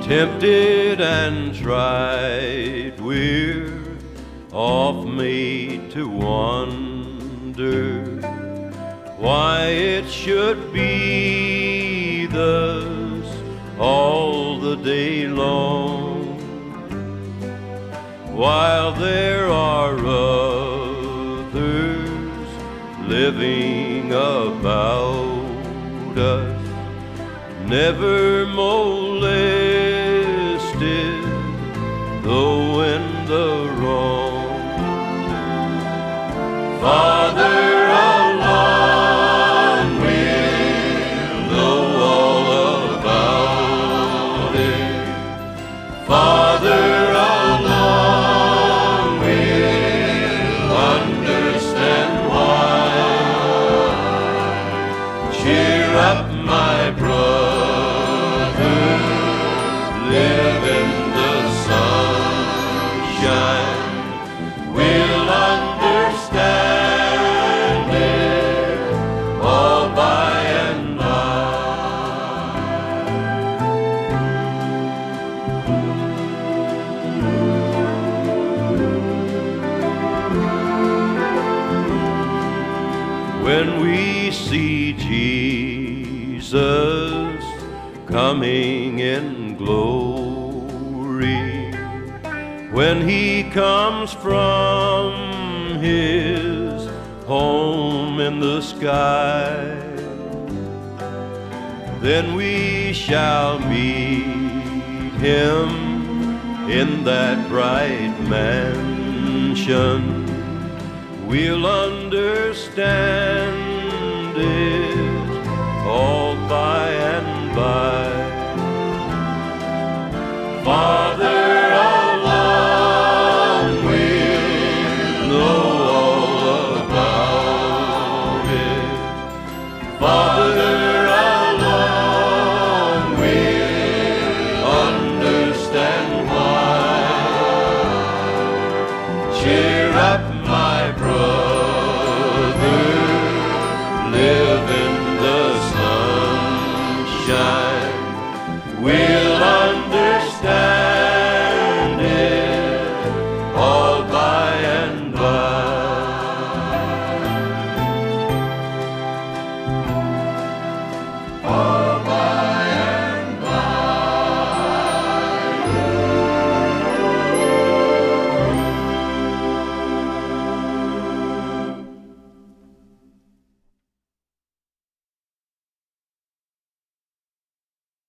tempted and tried, we're oft made to wonder why it should be thus all the day long, while there are others living about us, never molested, though in the wrong. Father, along we'll know all about it. Father, along we'll understand why. Cheer up, my brother, live in the sunshine. We'll understand it all by and by. When we see Jesus coming in glory, when he comes from his home in the sky, then we shall meet him in that bright mansion. We'll understand it all by and by.